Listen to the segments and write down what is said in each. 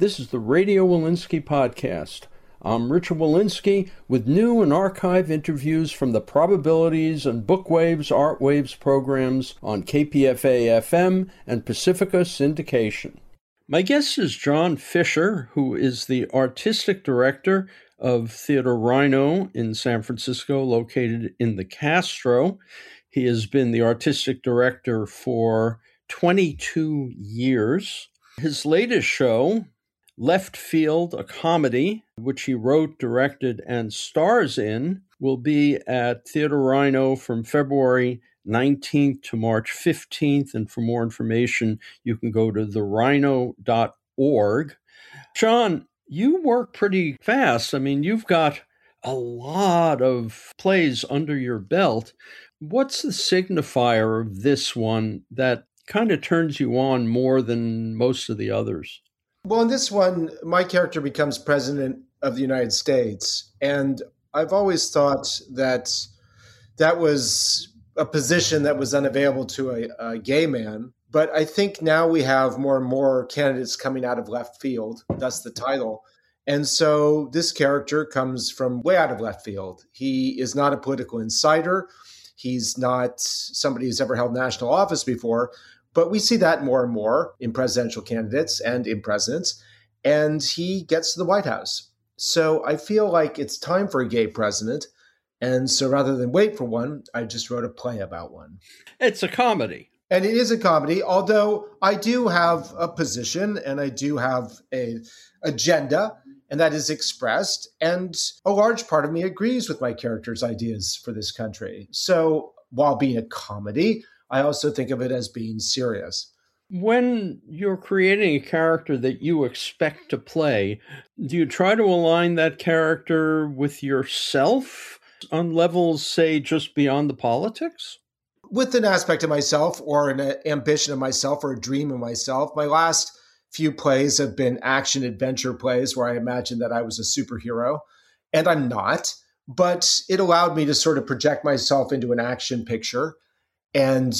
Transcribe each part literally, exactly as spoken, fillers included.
This is the Radio Walensky Podcast. I'm Richard Walensky with new and archive interviews from the Probabilities and Bookwaves Art Waves programs on K P F A F M and Pacifica Syndication. My guest is John Fisher, who is the artistic director of Theater Rhino in San Francisco, located in the Castro. He has been the artistic director for twenty-two years. His latest show, Left Field, a comedy, which he wrote, directed, and stars in, will be at Theater Rhino from February nineteenth to March fifteenth. And for more information, you can go to the rhino dot org. John, you work pretty fast. I mean, you've got a lot of plays under your belt. What's the signifier of this one that kind of turns you on more than most of the others? Well, in this one, my character becomes president of the United States. And I've always thought that that was a position that was unavailable to a, a gay man. But I think now we have more and more candidates coming out of left field, thus the title. And so this character comes from way out of left field. He is not a political insider. He's not somebody who's ever held national office before. But we see that more and more in presidential candidates and in presidents. And he gets to the White House. So I feel like it's time for a gay president. And so rather than wait for one, I just wrote a play about one. It's a comedy. And it is a comedy, although I do have a position and I do have an agenda, and that is expressed. And a large part of me agrees with my character's ideas for this country. So while being a comedy, I also think of it as being serious. When you're creating a character that you expect to play, do you try to align that character with yourself on levels, say, just beyond the politics? With an aspect of myself or an ambition of myself or a dream of myself. My last few plays have been action adventure plays where I imagined that I was a superhero, and I'm not. But it allowed me to sort of project myself into an action picture and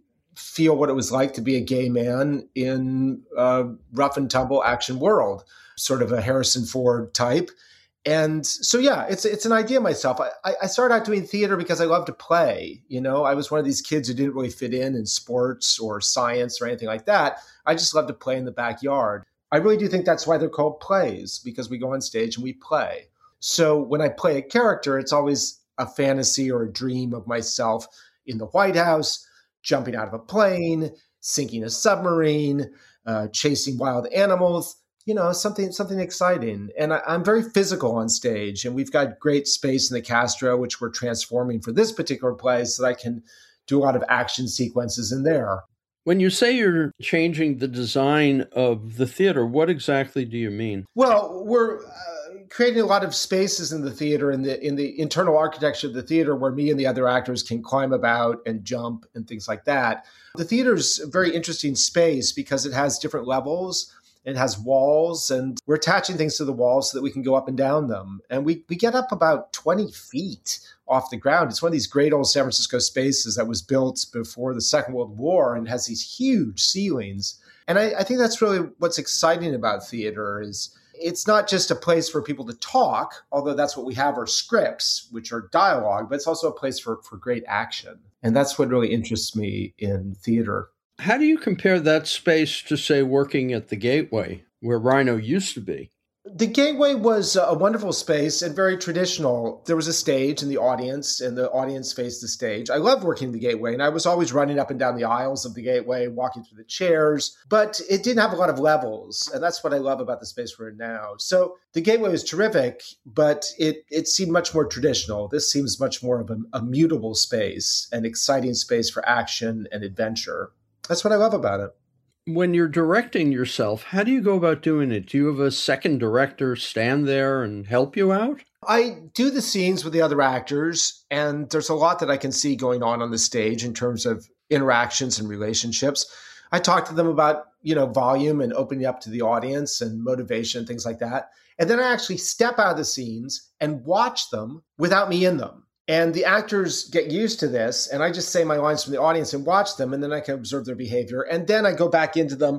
feel what it was like to be a gay man in a rough and tumble action world, sort of a Harrison Ford type. And so, yeah, it's it's an idea of myself. I, I started out doing theater because I love to play. You know, I was one of these kids who didn't really fit in in sports or science or anything like that. I just love to play in the backyard. I really do think that's why they're called plays, because we go on stage and we play. So when I play a character, it's always a fantasy or a dream of myself in the White House, jumping out of a plane, sinking a submarine, uh, chasing wild animals, you know, something something exciting. And I, I'm very physical on stage, and we've got great space in the Castro, which we're transforming for this particular play so that I can do a lot of action sequences in there. When you say you're changing the design of the theater, what exactly do you mean? Well, we're uh, creating a lot of spaces in the theater, in the in the internal architecture of the theater, where me and the other actors can climb about and jump and things like that. The theater's a very interesting space because it has different levels. It has walls, and we're attaching things to the walls so that we can go up and down them. And we, we get up about twenty feet off the ground. It's one of these great old San Francisco spaces that was built before the Second World War and has these huge ceilings. And I, I think that's really what's exciting about theater is it's not just a place for people to talk, although that's what we have are scripts, which are dialogue, but it's also a place for, for great action. And that's what really interests me in theater. How do you compare that space to, say, working at the Gateway, where Rhino used to be? The Gateway was a wonderful space and very traditional. There was a stage in the audience, and the audience faced the stage. I loved working in the Gateway, and I was always running up and down the aisles of the Gateway, walking through the chairs, but it didn't have a lot of levels, and that's what I love about the space we're in now. So the Gateway was terrific, but it it seemed much more traditional. This seems much more of a, a mutable space, an exciting space for action and adventure. That's what I love about it. When you're directing yourself, how do you go about doing it? Do you have a second director stand there and help you out? I do the scenes with the other actors, and there's a lot that I can see going on on the stage in terms of interactions and relationships. I talk to them about, you know, volume and opening up to the audience and motivation and things like that. And then I actually step out of the scenes and watch them without me in them. And the actors get used to this, and I just say my lines from the audience and watch them, and then I can observe their behavior. And then I go back into them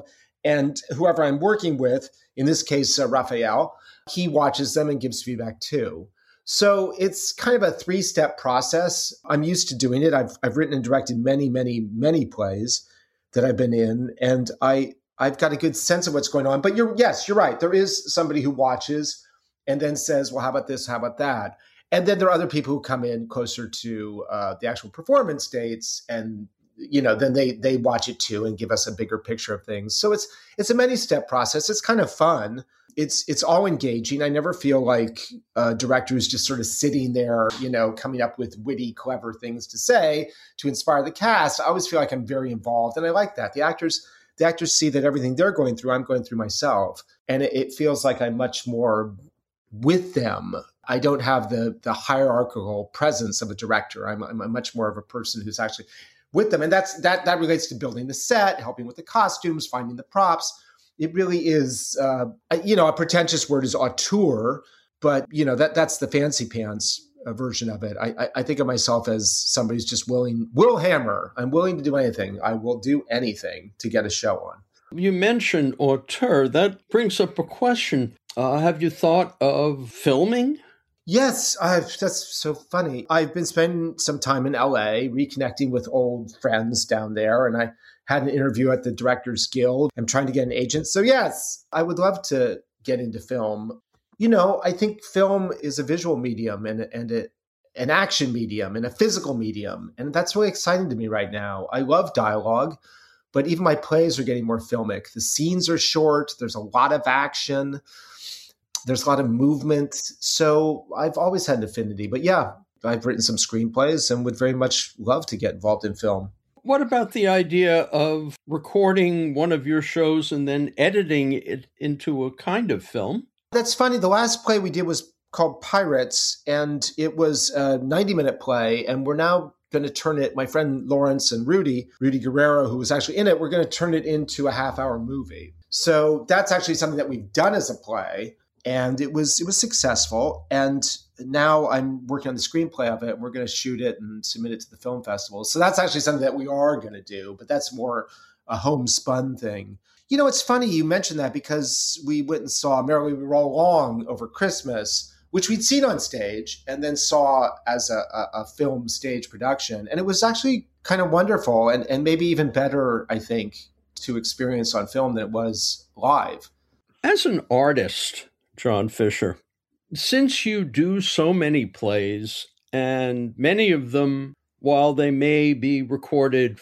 And whoever I'm working with, in this case, uh, Raphael, he watches them and gives feedback too. So it's kind of a three-step process. I'm used to doing it. I've I've written and directed many, many, many plays that I've been in, and I I've got a good sense of what's going on. But you're yes, you're right. There is somebody who watches and then says, "Well, how about this? How about that?" And then there are other people who come in closer to uh, the actual performance dates, and you know, then they they watch it too and give us a bigger picture of things. So it's it's a many-step process. It's kind of fun. It's it's all engaging. I never feel like a director who's just sort of sitting there, you know, coming up with witty, clever things to say to inspire the cast. I always feel like I'm very involved, and I like that. The actors, the actors see that everything they're going through, I'm going through myself, and it, it feels like I'm much more with them. I don't have the the hierarchical presence of a director. I'm, I'm much more of a person who's actually with them, and that's that that relates to building the set, helping with the costumes, finding the props. It really is, uh, you know, a pretentious word is auteur, but, you know, that that's the fancy pants uh, version of it. I, I, I think of myself as somebody who's just willing, will hammer. I'm willing to do anything. I will do anything to get a show on. You mentioned auteur. That brings up a question. Uh, have you thought of filming? Yes, I've, that's so funny. I've been spending some time in L A reconnecting with old friends down there, and I had an interview at the Directors Guild. I'm trying to get an agent. So yes, I would love to get into film. You know, I think film is a visual medium and, and a, an action medium and a physical medium. And that's really exciting to me right now. I love dialogue, but even my plays are getting more filmic. The scenes are short. There's a lot of action. There's a lot of movement. So I've always had an affinity. But yeah, I've written some screenplays and would very much love to get involved in film. What about the idea of recording one of your shows and then editing it into a kind of film? That's funny. The last play we did was called Pirates, and it was a ninety-minute play, and we're now going to turn it, my friend Lawrence and Rudy, Rudy Guerrero, who was actually in it, we're going to turn it into a half-hour movie. So that's actually something that we've done as a play, and it was it was successful, and now I'm working on the screenplay of it. We're going to shoot it and submit it to the film festival. So that's actually something that we are going to do, but that's more a homespun thing. You know, it's funny you mentioned that because we went and saw Merrily We Roll Along over Christmas, which we'd seen on stage and then saw as a, a, a film stage production. And it was actually kind of wonderful and, and maybe even better, I think, to experience on film than it was live. As an artist, John Fisher, since you do so many plays, and many of them, while they may be recorded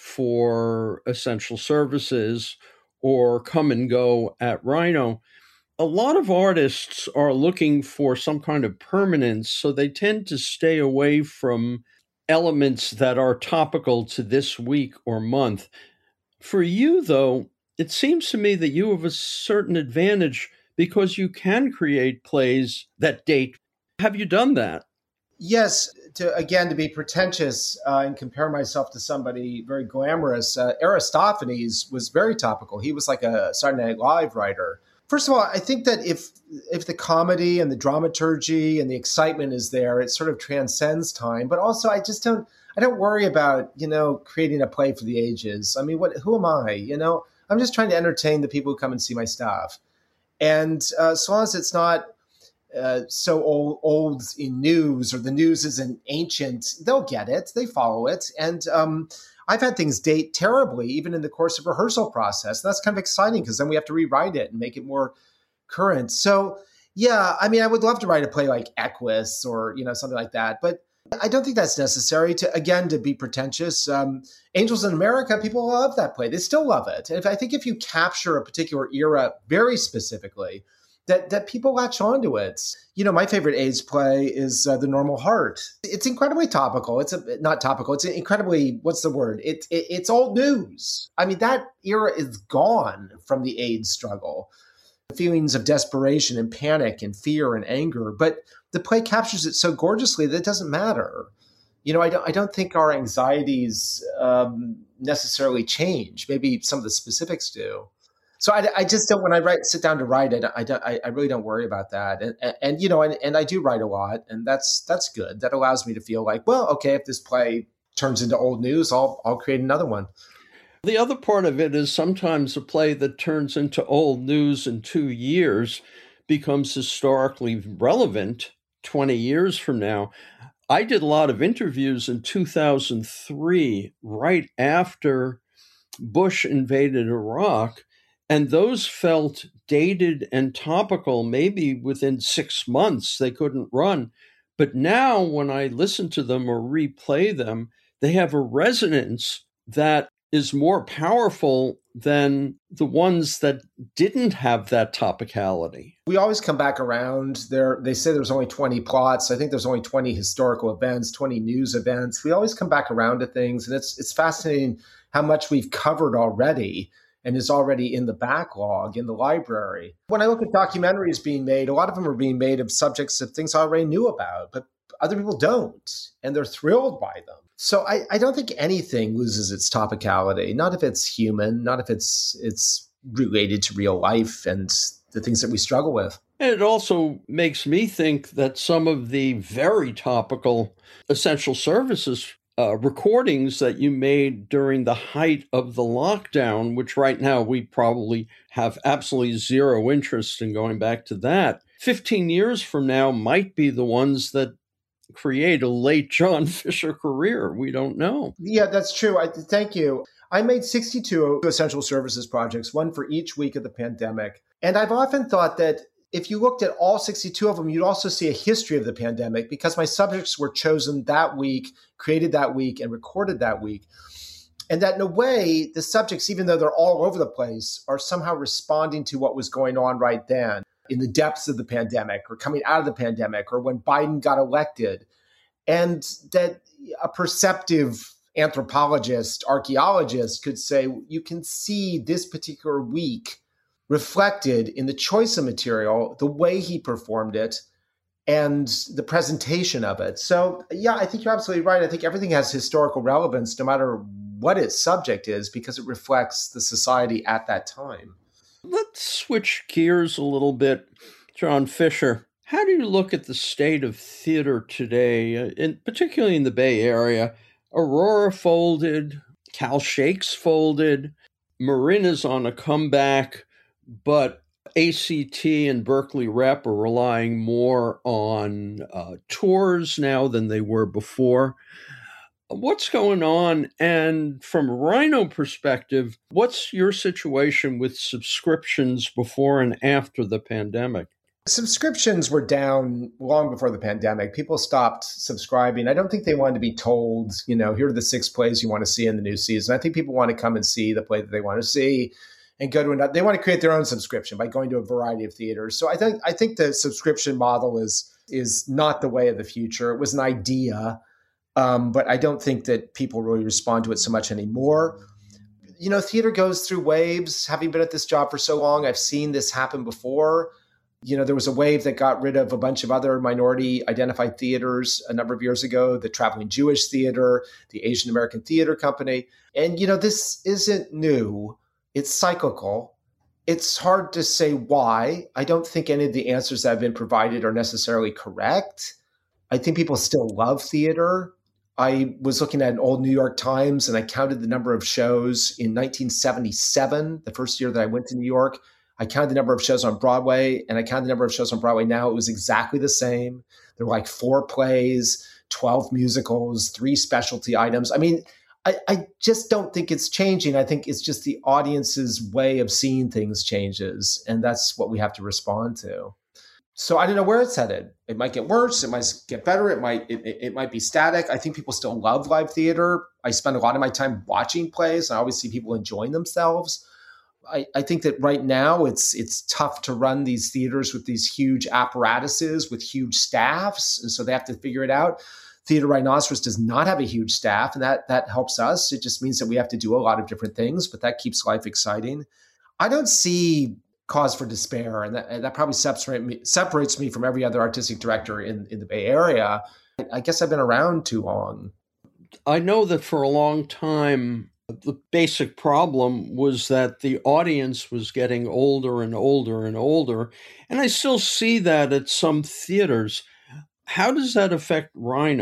for essential services or come and go at Rhino, a lot of artists are looking for some kind of permanence, so they tend to stay away from elements that are topical to this week or month. For you, though, it seems to me that you have a certain advantage because you can create plays that date. Have you done that? Yes. To again, to be pretentious uh, and compare myself to somebody very glamorous, uh, Aristophanes was very topical. He was like a Saturday Night Live writer. First of all, I think that if if the comedy and the dramaturgy and the excitement is there, it sort of transcends time. But also, I just don't I don't worry about, you know, creating a play for the ages. I mean, what who am I? You know, I'm just trying to entertain the people who come and see my stuff. And uh, so long as it's not uh, so old, old in news, or the news isn't ancient, they'll get it. They follow it. And um, I've had things date terribly, even in the course of rehearsal process. And that's kind of exciting because then we have to rewrite it and make it more current. So, yeah, I mean, I would love to write a play like Equus or, you know, something like that. But I don't think that's necessary to, again, to be pretentious. Um, Angels in America, people love that play. They still love it. And if, I think if you capture a particular era very specifically, that, that people latch onto it. You know, my favorite AIDS play is uh, The Normal Heart. It's incredibly topical. It's a, not topical. It's incredibly, what's the word? It, it, it's old news. I mean, that era is gone from the AIDS struggle. Feelings of desperation and panic and fear and anger. But the play captures it so gorgeously that it doesn't matter. You know, I don't, I don't think our anxieties um, necessarily change. Maybe some of the specifics do. So I, I just don't, when I write, sit down to write it, I, don't, I, I really don't worry about that. And, and, and you know, and, and I do write a lot, and that's that's good. That allows me to feel like, well, okay, if this play turns into old news, I'll I'll create another one. The other part of it is sometimes a play that turns into old news in two years becomes historically relevant twenty years from now. I did a lot of interviews in two thousand three, right after Bush invaded Iraq, and those felt dated and topical. Maybe within six months they couldn't run. But now when I listen to them or replay them, they have a resonance that is more powerful than the ones that didn't have that topicality. We always come back around. There, they say there's only twenty plots. I think there's only twenty historical events, twenty news events. We always come back around to things, and it's it's fascinating how much we've covered already and is already in the backlog in the library. When I look at documentaries being made, a lot of them are being made of subjects of things I already knew about, but other people don't, and they're thrilled by them. So I, I don't think anything loses its topicality, not if it's human, not if it's it's related to real life and the things that we struggle with. And it also makes me think that some of the very topical essential services uh, recordings that you made during the height of the lockdown, which right now we probably have absolutely zero interest in going back to that, fifteen years from now might be the ones that create a late John Fisher career. We don't know. Yeah, that's true. I, thank you. I made sixty-two essential services projects, one for each week of the pandemic. And I've often thought that if you looked at all sixty-two of them, you'd also see a history of the pandemic because my subjects were chosen that week, created that week, and recorded that week. And that in a way, the subjects, even though they're all over the place, are somehow responding to what was going on right then in the depths of the pandemic or coming out of the pandemic or when Biden got elected. And that a perceptive anthropologist, archaeologist could say, you can see this particular week reflected in the choice of material, the way he performed it, and the presentation of it. So, yeah, I think you're absolutely right. I think everything has historical relevance, no matter what its subject is, because it reflects the society at that time. Let's switch gears a little bit. John Fisher, how do you look at the state of theater today, in, particularly in the Bay Area? Aurora folded, Cal Shakes folded, Marin is on a comeback, but A C T and Berkeley Rep are relying more on uh, tours now than they were before. What's going on? And from a Rhino perspective, what's your situation with subscriptions before and after the pandemic? Subscriptions were down long before the pandemic. People stopped subscribing. I don't think they wanted to be told, you know, here are the six plays you want to see in the new season. I think people want to come and see the play that they want to see and go to another. They want to create their own subscription by going to a variety of theaters. So I think I think the subscription model is is not the way of the future. It was an idea, um, but I don't think that people really respond to it so much anymore. You know, theater goes through waves. Having been at this job for so long, I've seen this happen before. You know, there was a wave that got rid of a bunch of other minority identified theaters a number of years ago, the Traveling Jewish Theater, the Asian American Theater Company. And, you know, this isn't new. It's cyclical. It's hard to say why. I don't think any of the answers that have been provided are necessarily correct. I think people still love theater. I was looking at an old New York Times and I counted the number of shows in nineteen seventy-seven, the first year that I went to New York. I counted the number of shows on Broadway and I counted the number of shows on Broadway now. It was exactly the same. There were like four plays, twelve musicals, three specialty items. I mean, I, I just don't think it's changing. I think it's just the audience's way of seeing things changes. And that's what we have to respond to. So I don't know where it's headed. It might get worse. It might get better. It might it, it might be static. I think people still love live theater. I spend a lot of my time watching plays. And I always see people enjoying themselves. I, I think that right now it's it's tough to run these theaters with these huge apparatuses, with huge staffs. And so they have to figure it out. Theater Rhinoceros does not have a huge staff, and that that helps us. It just means that we have to do a lot of different things, but that keeps life exciting. I don't see cause for despair, and that, and that probably separate me, separates me from every other artistic director in, in the Bay Area. I guess I've been around too long. I know that for a long time, the basic problem was that the audience was getting older and older and older, and I still see that at some theaters. How does that affect Rhino?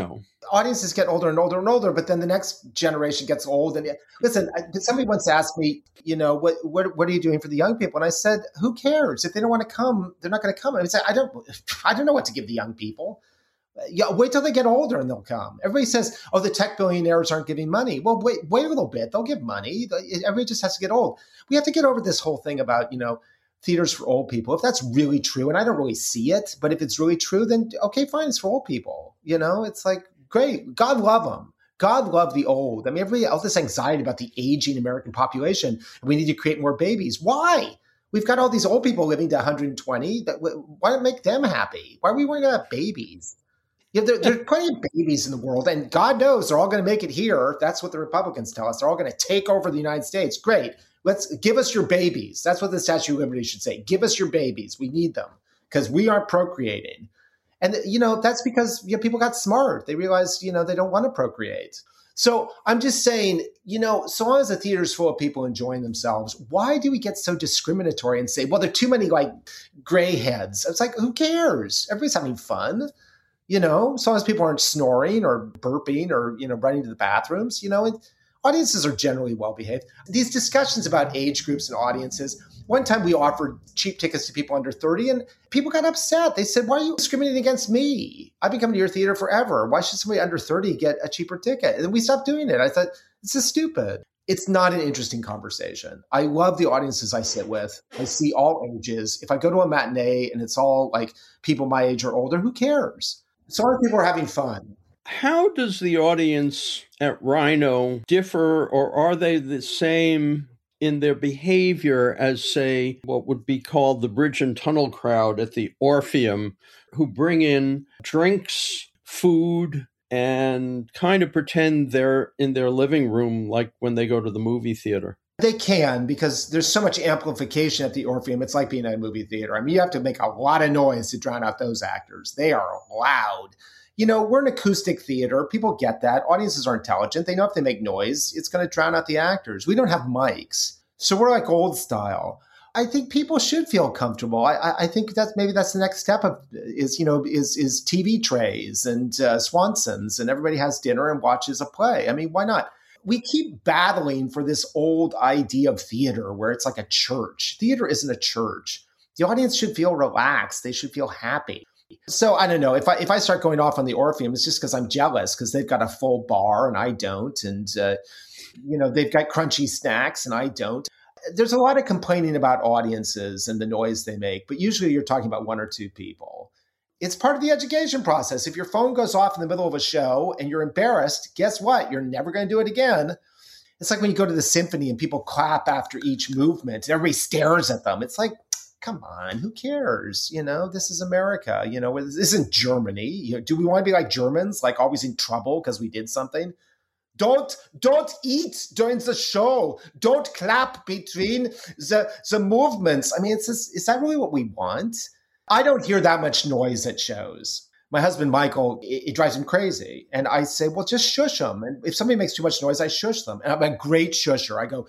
audiences get older and older and older, but then the next generation gets old. And listen, somebody once asked me, you know, what what what are you doing for the young people? And I said, who cares? If they don't want to come, they're not going to come. I said, I don't, I don't know what to give the young people. Yeah, wait till they get older and they'll come. Everybody says, oh, the tech billionaires aren't giving money. Well, wait, wait a little bit. They'll give money. Everybody just has to get old. We have to get over this whole thing about, you know, theaters for old people. If that's really true, and I don't really see it, but if it's really true, then okay, fine, it's for old people. You know, it's like, great. God love them. God love the old. I mean, everybody, all this anxiety about the aging American population, and we need to create more babies. Why? We've got all these old people living to one hundred twenty. Why not make them happy? Why are we worrying about babies? Yeah, there, there's plenty of babies in the world, and God knows they're all going to make it here. That's what the Republicans tell us. They're all going to take over the United States. Great. Let's give us your babies. That's what the Statue of Liberty should say. Give us your babies. We need them because we aren't procreating. And, you know, that's because you know, people got smart. They realized, you know, they don't want to procreate. So I'm just saying, you know, so long as the theater's full of people enjoying themselves, why do we get so discriminatory and say, well, there are too many like gray heads? It's like, who cares? Everybody's having fun. You know, as long as people aren't snoring or burping or, you know, running to the bathrooms, you know, and audiences are generally well behaved. These discussions about age groups and audiences, one time we offered cheap tickets to people under thirty and people got upset. They said, why are you discriminating against me? I've been coming to your theater forever. Why should somebody under thirty get a cheaper ticket? And then we stopped doing it. I thought, this is stupid. It's not an interesting conversation. I love the audiences I sit with. I see all ages. If I go to a matinee and it's all like people my age or older, who cares? So many people are having fun. How does the audience at Rhino differ, or are they the same in their behavior as, say, what would be called the Bridge and Tunnel crowd at the Orpheum, who bring in drinks, food, and kind of pretend they're in their living room like when they go to the movie theater? They can, because there's so much amplification at the Orpheum. It's like being at a movie theater. I mean, you have to make a lot of noise to drown out those actors. They are loud. You know, we're an acoustic theater. People get that. Audiences are intelligent. They know if they make noise, it's going to drown out the actors. We don't have mics. So we're like old style. I think people should feel comfortable. I, I think that's maybe that's the next step of is, you know, is is T V trays and uh, Swansons, and everybody has dinner and watches a play. I mean, why not? We keep battling for this old idea of theater where it's like a church. Theater isn't a church. The audience should feel relaxed. They should feel happy. So I don't know. If I if I start going off on the Orpheum, it's just because I'm jealous because they've got a full bar and I don't. And, uh, you know, they've got crunchy snacks and I don't. There's a lot of complaining about audiences and the noise they make, but usually you're talking about one or two people. It's part of the education process. If your phone goes off in the middle of a show and you're embarrassed, guess what? You're never going to do it again. It's like when you go to the symphony and people clap after each movement and everybody stares at them. It's like, come on, who cares? You know, this is America. You know, this isn't Germany. You know, do we want to be like Germans, like always in trouble because we did something? Don't don't eat during the show. Don't clap between the the movements. I mean, it's just, is that really what we want? I don't hear that much noise at shows. My husband, Michael, it, it drives him crazy. And I say, well, just shush them. And if somebody makes too much noise, I shush them. And I'm a great shusher. I go,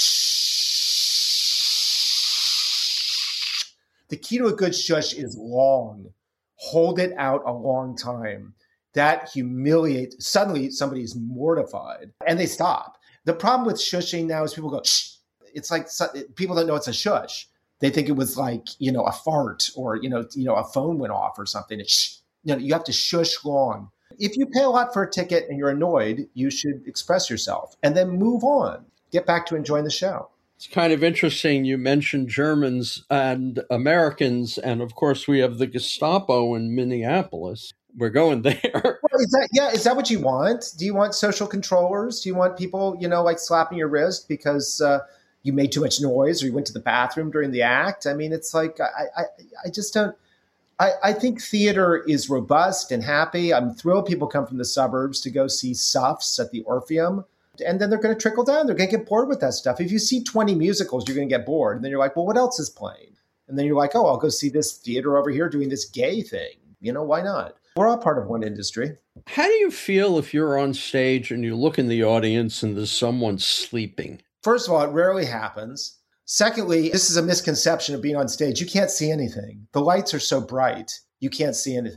shh. The key to a good shush is long. Hold it out a long time. That humiliates. Suddenly, somebody is mortified and they stop. The problem with shushing now is people go, shh. It's like people don't know it's a shush. They think it was like, you know, a fart or, you know, you know, a phone went off or something. It's shh. You know, you have to shush long. If you pay a lot for a ticket and you're annoyed, you should express yourself and then move on. Get back to enjoying the show. It's kind of interesting. You mentioned Germans and Americans. And of course, we have the Gestapo in Minneapolis. We're going there. Well, is that, yeah, is that what you want? Do you want social controllers? Do you want people, you know, like slapping your wrist because uh, you made too much noise or you went to the bathroom during the act? I mean, it's like, I, I, I just don't, I, I think theater is robust and happy. I'm thrilled people come from the suburbs to go see Suffs at the Orpheum. And then they're going to trickle down. They're going to get bored with that stuff. If you see twenty musicals, you're going to get bored. And then you're like, well, what else is playing? And then you're like, oh, I'll go see this theater over here doing this gay thing. You know, why not? We're all part of one industry. How do you feel if you're on stage and you look in the audience and there's someone sleeping? First of all, it rarely happens. Secondly, this is a misconception of being on stage. You can't see anything. The lights are so bright, you can't see anything.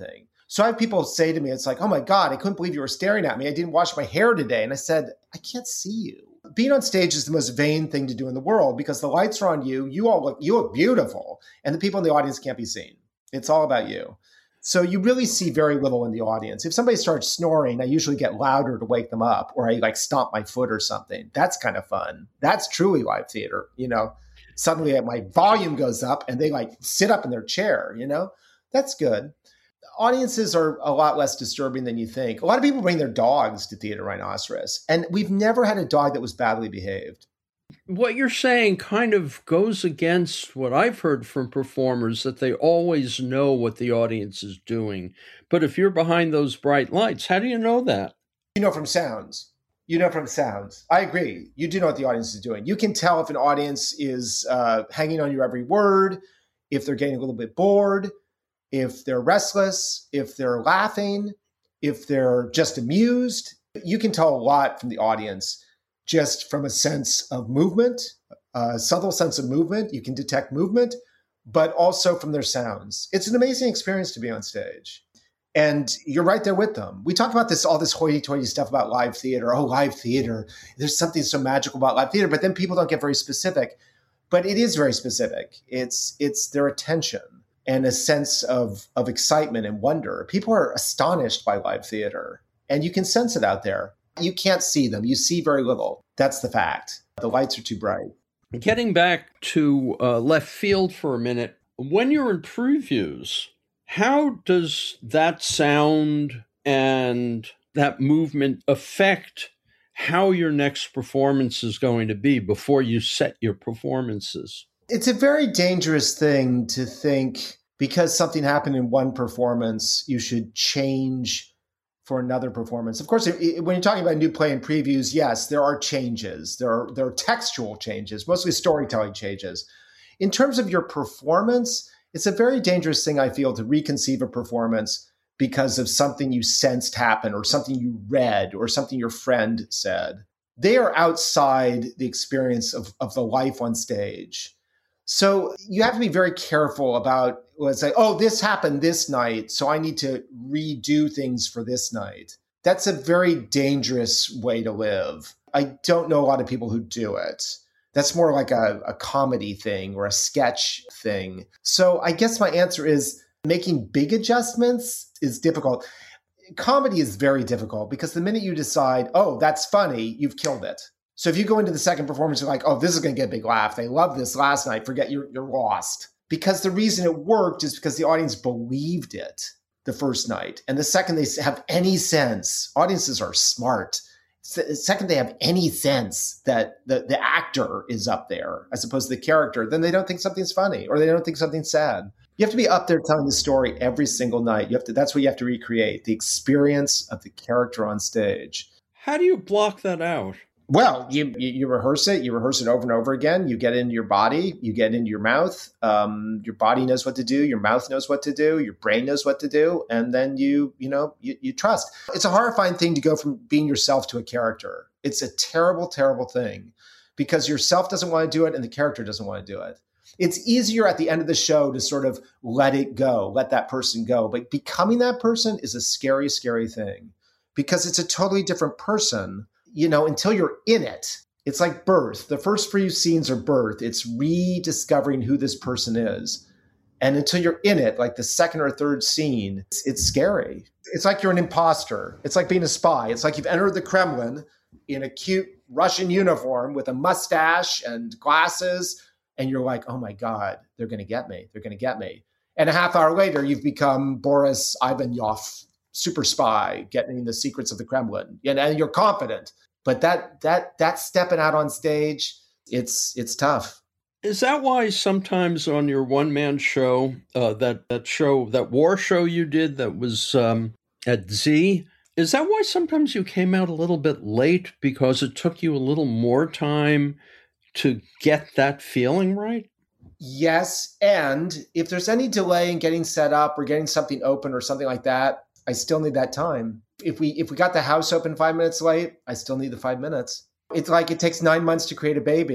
So I have people say to me, it's like, oh my God, I couldn't believe you were staring at me. I didn't wash my hair today. And I said, I can't see you. Being on stage is the most vain thing to do in the world because the lights are on you. You all look, you look beautiful. And the people in the audience can't be seen. It's all about you. So you really see very little in the audience. If somebody starts snoring, I usually get louder to wake them up, or I like stomp my foot or something. That's kind of fun. That's truly live theater. You know, suddenly my volume goes up and they like sit up in their chair, you know, that's good. Audiences are a lot less disturbing than you think. A lot of people bring their dogs to Theater Rhinoceros, and we've never had a dog that was badly behaved. What you're saying kind of goes against what I've heard from performers, that they always know what the audience is doing. But if you're behind those bright lights, how do you know that? You know from sounds. You know from sounds. I agree. You do know what the audience is doing. You can tell if an audience is uh, hanging on your every word, if they're getting a little bit bored, if they're restless, if they're laughing, if they're just amused. You can tell a lot from the audience just from a sense of movement, a subtle sense of movement. You can detect movement, but also from their sounds. It's an amazing experience to be on stage. And you're right there with them. We talk about this, all this hoity-toity stuff about live theater. Oh, live theater. There's something so magical about live theater, but then people don't get very specific. But it is very specific. It's it's their attention and a sense of, of excitement and wonder. People are astonished by live theater, and you can sense it out there. You can't see them. You see very little. That's the fact. The lights are too bright. Getting back to uh, left field for a minute, when you're in previews, how does that sound and that movement affect how your next performance is going to be before you set your performances? It's a very dangerous thing to think because something happened in one performance, you should change for another performance. Of course, it, when you're talking about a new play and previews, yes, there are changes. There are, there are textual changes, mostly storytelling changes. In terms of your performance, it's a very dangerous thing, I feel, to reconceive a performance because of something you sensed happen or something you read or something your friend said. They are outside the experience of, of the life on stage. So you have to be very careful about, let's say, oh, this happened this night, so I need to redo things for this night. That's a very dangerous way to live. I don't know a lot of people who do it. That's more like a, a comedy thing or a sketch thing. So I guess my answer is making big adjustments is difficult. Comedy is very difficult because the minute you decide, oh, that's funny, you've killed it. So if you go into the second performance, you're like, oh, this is going to get a big laugh. They loved this last night. Forget you're, you're lost. Because the reason it worked is because the audience believed it the first night. And the second they have any sense, audiences are smart. The second they have any sense that the, the actor is up there as opposed to the character, then they don't think something's funny or they don't think something's sad. You have to be up there telling the story every single night. You have to. That's what you have to recreate, the experience of the character on stage. How do you block that out? Well, you, you you rehearse it. You rehearse it over and over again. You get into your body. You get into your mouth. Um, your body knows what to do. Your mouth knows what to do. Your brain knows what to do. And then you you know you, you trust. It's a horrifying thing to go from being yourself to a character. It's a terrible, terrible thing because yourself doesn't want to do it and the character doesn't want to do it. It's easier at the end of the show to sort of let it go, let that person go. But becoming that person is a scary, scary thing because it's a totally different person. You know, until you're in it, it's like birth. The first few scenes are birth. It's rediscovering who this person is. And until you're in it, like the second or third scene, it's, it's scary. It's like you're an imposter. It's like being a spy. It's like you've entered the Kremlin in a cute Russian uniform with a mustache and glasses. And you're like, oh my God, they're going to get me. They're going to get me. And a half hour later, you've become Boris Ivanov, super spy, getting the secrets of the Kremlin. And you're confident. But that that that stepping out on stage, it's it's tough. Is that why sometimes on your one-man show, uh, that, that show, that war show you did that was um, at Z, is that why sometimes you came out a little bit late because it took you a little more time to get that feeling right? Yes. And if there's any delay in getting set up or getting something open or something like that, I still need that time. If we if we got the house open five minutes late, I still need the five minutes. It's like it takes nine months to create a baby.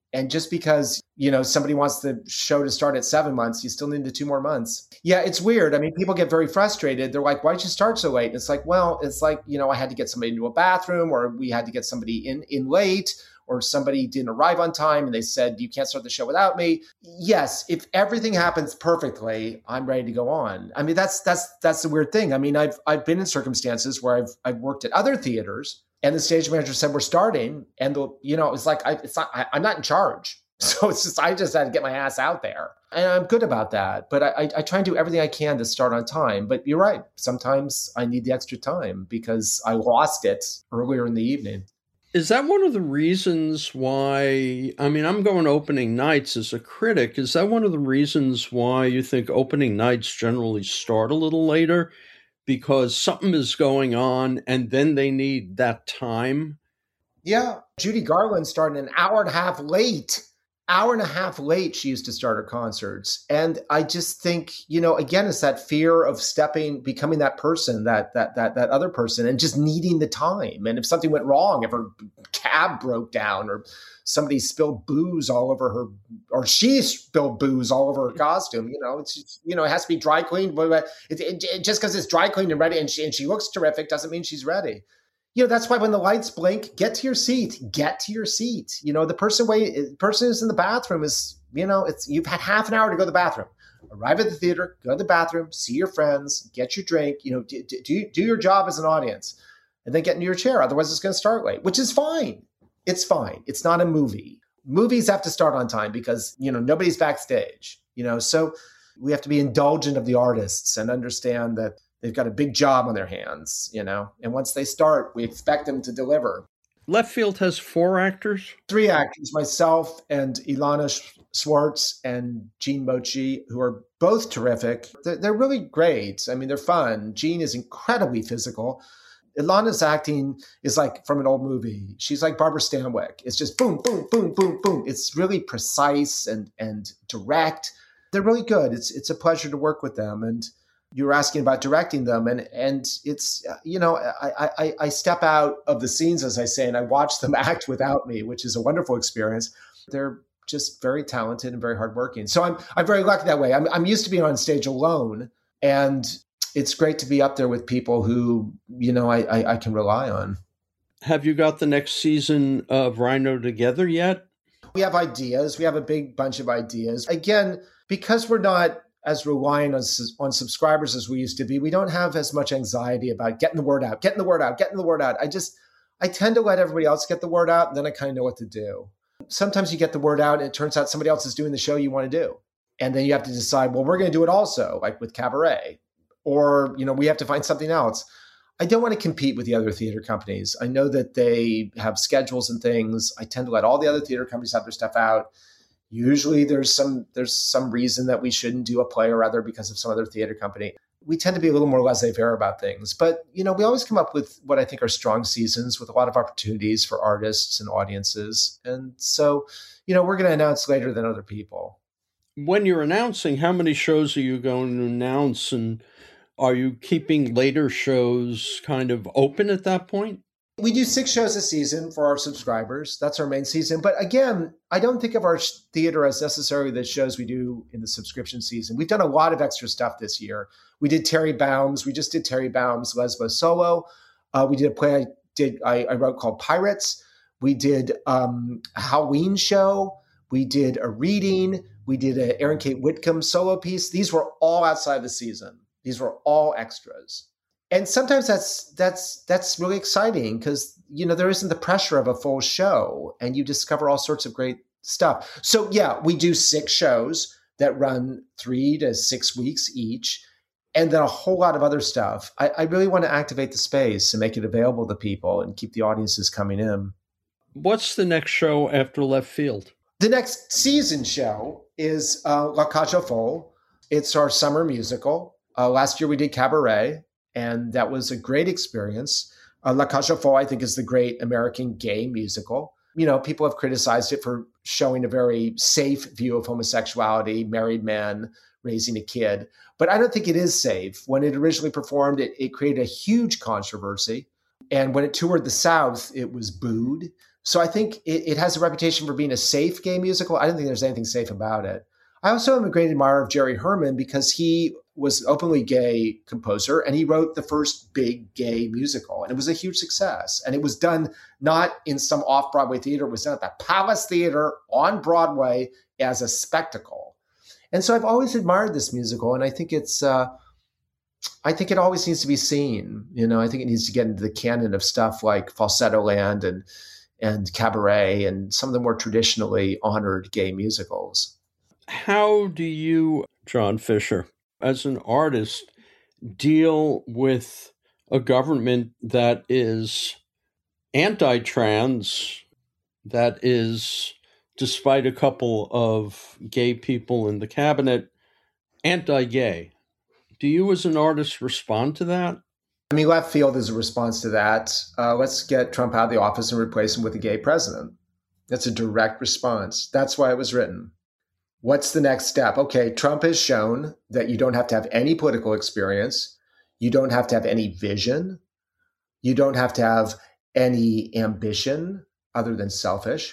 And just because, you know, somebody wants the show to start at seven months, you still need the two more months. Yeah, it's weird. I mean, people get very frustrated. They're like, why'd you start so late? And it's like, well, it's like, you know, I had to get somebody into a bathroom, or we had to get somebody in, in late, or somebody didn't arrive on time and they said, you can't start the show without me. Yes, if everything happens perfectly, I'm ready to go on. I mean, that's that's that's the weird thing. I mean, I've I've been in circumstances where I've I've worked at other theaters, and the stage manager said, we're starting. And, the, you know, it's like, I, it's not, I, I'm not in charge. So it's just, I just had to get my ass out there. And I'm good about that. But I, I, I try and do everything I can to start on time. But you're right. Sometimes I need the extra time because I lost it earlier in the evening. Is that one of the reasons why, I mean, I'm going opening nights as a critic. Is that one of the reasons why you think opening nights generally start a little later? Because something is going on and then they need that time? Yeah. Judy Garland started an hour and a half late. Hour and a half late, she used to start her concerts. And I just think, you know, again, it's that fear of stepping, becoming that person, that that that that other person, and just needing the time. And if something went wrong, if her cab broke down, or somebody spilled booze all over her, or she spilled booze all over her costume, you know, it's just, you know, it has to be dry cleaned. But it, it, it, just because it's dry cleaned and ready, and she and she looks terrific, doesn't mean she's ready. You know, that's why when the lights blink, get to your seat, get to your seat. You know, the person wait, person who's in the bathroom is, you know, it's, you've had half an hour to go to the bathroom. Arrive at the theater, go to the bathroom, see your friends, get your drink, you know, do, do, do your job as an audience, and then get into your chair. Otherwise it's going to start late, which is fine. It's fine. It's not a movie. Movies have to start on time because, you know, nobody's backstage, you know, so we have to be indulgent of the artists and understand that they've got a big job on their hands, you know, and once they start, we expect them to deliver. Left Field has four actors? Three actors, myself and Ilana Schwartz and Gene Mochi, who are both terrific. They're, they're really great. I mean, they're fun. Gene is incredibly physical. Ilana's acting is like from an old movie. She's like Barbara Stanwyck. It's just boom, boom, boom, boom, boom. It's really precise and and direct. They're really good. It's it's a pleasure to work with them. And you were asking about directing them, and and it's, you know, I, I I step out of the scenes, as I say, and I watch them act without me, which is a wonderful experience. They're just very talented and very hardworking. So I'm I'm very lucky that way. I'm I'm used to being on stage alone, and it's great to be up there with people who, you know, I I, I can rely on. Have you got the next season of Rhino together yet? We have ideas. We have a big bunch of ideas. Again, because we're not as reliant on, on subscribers as we used to be, we don't have as much anxiety about getting the word out, getting the word out, getting the word out. I just, I tend to let everybody else get the word out, and then I kind of know what to do. Sometimes you get the word out and it turns out somebody else is doing the show you want to do. And then you have to decide, well, we're going to do it also, like with Cabaret, or, you know, we have to find something else. I don't want to compete with the other theater companies. I know that they have schedules and things. I tend to let all the other theater companies have their stuff out. Usually there's some there's some reason that we shouldn't do a play or other because of some other theater company. We tend to be a little more laissez-faire about things. But, you know, we always come up with what I think are strong seasons with a lot of opportunities for artists and audiences. And so, you know, we're going to announce later than other people. When you're announcing, how many shows are you going to announce? And are you keeping later shows kind of open at that point? We do six shows a season for our subscribers. That's our main season. But again, I don't think of our theater as necessarily the shows we do in the subscription season. We've done a lot of extra stuff this year. We did Terry Baum's. We just did Terry Baum's Lesbo Solo. Uh, we did a play I did I, I wrote called Pirates. We did um, a Halloween show. We did a reading. We did an Aaron Kate Whitcomb solo piece. These were all outside the season. These were all extras. And sometimes that's that's that's really exciting because, you know, there isn't the pressure of a full show and you discover all sorts of great stuff. So, yeah, we do six shows that run three to six weeks each, and then a whole lot of other stuff. I, I really want to activate the space and make it available to people and keep the audiences coming in. What's the next show after Left Field? The next season show is uh, La Cage aux Folles. It's our summer musical. Uh, last year we did Cabaret. And that was a great experience. Uh, La Cage aux Folles, I think, is the great American gay musical. You know, people have criticized it for showing a very safe view of homosexuality, married men raising a kid. But I don't think it is safe. When it originally performed, it, it created a huge controversy. And when it toured the South, it was booed. So I think it, it has a reputation for being a safe gay musical. I don't think there's anything safe about it. I also am a great admirer of Jerry Herman because he was an openly gay composer and he wrote the first big gay musical. And it was a huge success. And it was done not in some off-Broadway theater. It was done at the Palace Theater on Broadway as a spectacle. And so I've always admired this musical. And I think it's, uh, I think it always needs to be seen. You know, I think it needs to get into the canon of stuff like Falsetto Land and, and Cabaret and some of the more traditionally honored gay musicals. How do you, John Fisher, as an artist, deal with a government that is anti-trans, that is, despite a couple of gay people in the cabinet, anti-gay? Do you as an artist respond to that? I mean, left field is a response to that. Uh, let's get Trump out of the office and replace him with a gay president. That's a direct response. That's why it was written. What's the next step? Okay, Trump has shown that you don't have to have any political experience. You don't have to have any vision. You don't have to have any ambition other than selfish.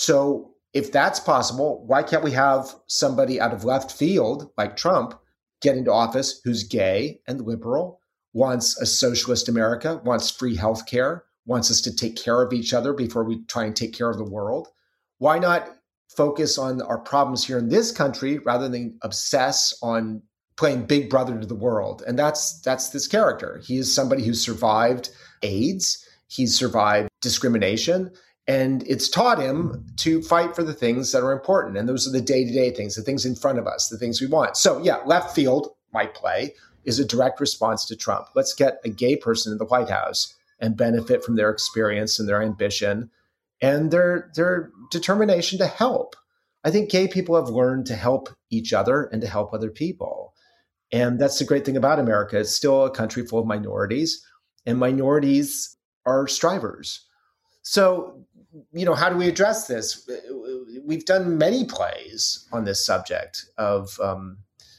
So if that's possible, why can't we have somebody out of left field like Trump get into office who's gay and liberal, wants a socialist America, wants free health care, wants us to take care of each other before we try and take care of the world? Why not focus on our problems here in this country rather than obsess on playing big brother to the world? And that's that's this character. He is somebody who survived AIDS. He's survived discrimination. And it's taught him to fight for the things that are important. And those are the day-to-day things, the things in front of us, the things we want. So yeah, left field, my play, is a direct response to Trump. Let's get a gay person in the White House and benefit from their experience and their ambition and their their determination to help. I think gay people have learned to help each other and to help other people. And that's the great thing about America. It's still a country full of minorities, and minorities are strivers. So, you know, how do we address this? We've done many plays on this subject of um,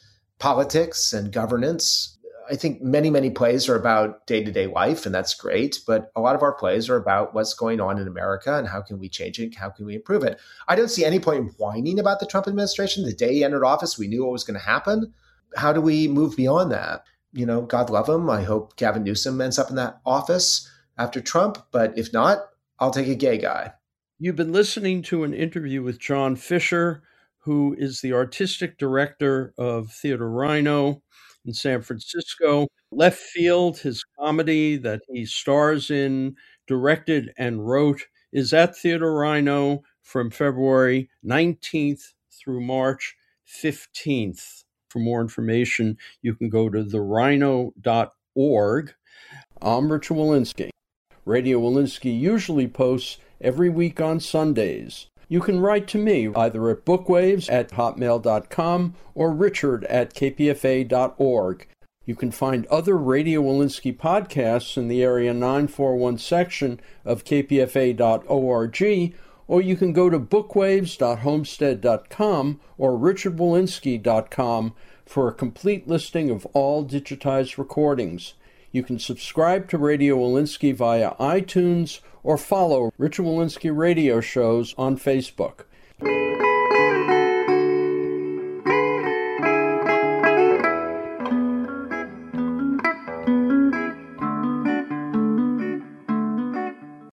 politics and governance. I think many, many plays are about day-to-day life, and that's great. But a lot of our plays are about what's going on in America and how can we change it? How can we improve it? I don't see any point in whining about the Trump administration. The day he entered office, we knew what was going to happen. How do we move beyond that? You know, God love him. I hope Gavin Newsom ends up in that office after Trump. But if not, I'll take a gay guy. You've been listening to an interview with John Fisher, who is the artistic director of Theater Rhino in San Francisco. Left Field, his comedy that he stars in, directed and wrote, is at Theater Rhino from February nineteenth through March fifteenth. For more information, you can go to the rhino dot org. I'm Richard Wolinsky. Radio Wolinsky usually posts every week on Sundays. You can write to me either at bookwaves at hotmail dot com or richard at k p f a dot org. You can find other Radio Wolinsky podcasts in the Area nine forty-one section of k p f a dot org, or you can go to bookwaves dot homestead dot com or richard wolinsky dot com for a complete listing of all digitized recordings. You can subscribe to Radio Wolinsky via iTunes or follow Richard Wolinsky radio shows on Facebook.